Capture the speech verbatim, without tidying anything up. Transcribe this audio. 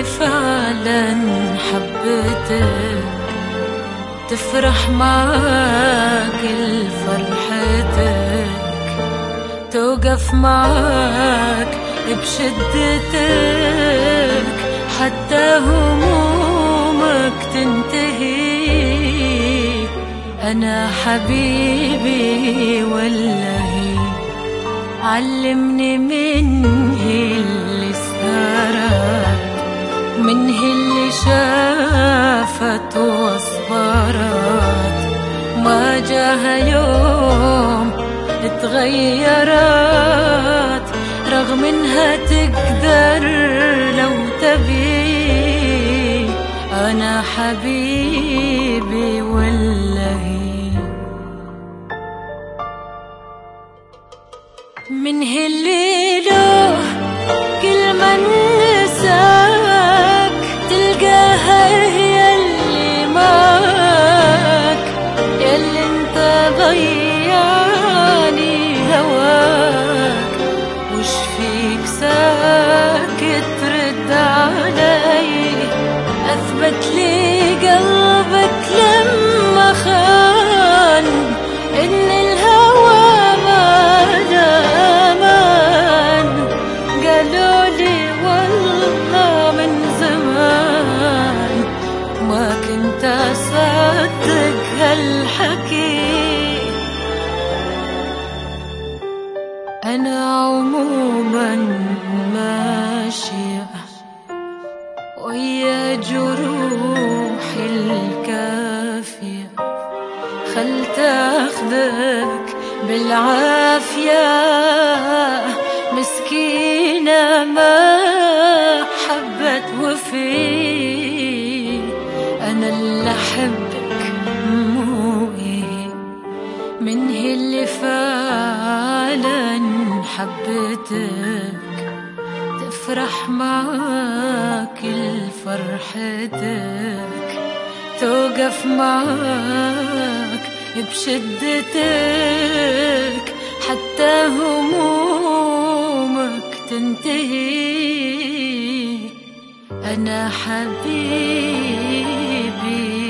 فعلا حبيتك، تفرح معاك الفرحتك، توقف معاك بشدتك، حتى همومك تنتهي. أنا حبيبي والله علمني من هي اللي سهرت، من هي اللي شافت واصبرت، ما جاها يوم اتغيرت، رغم انها تقدر لو تبي. أنا حبيبي والله من هي اللي له كل ما نساك تلقاها هي اللي معاك، ياللي انت ضيعني هواك، وش فيك ساكت ترد علي؟ أثبت لي قلبك لما خان إن الهوى ما دامان. قالوا لي والله من زمان ما كنت أصدق هالحكي. أنا عموما ماشية ويا جروحي الكافية، خلت أخذك بالعافية، مسكينة ما حبت وفي. أنا اللي أحبك مو إيه، من هي اللي فعلا حبتك، تفرح معاك الفرحتك، توقف معاك بشدتك، حتى همومك تنتهي. أنا حبيبي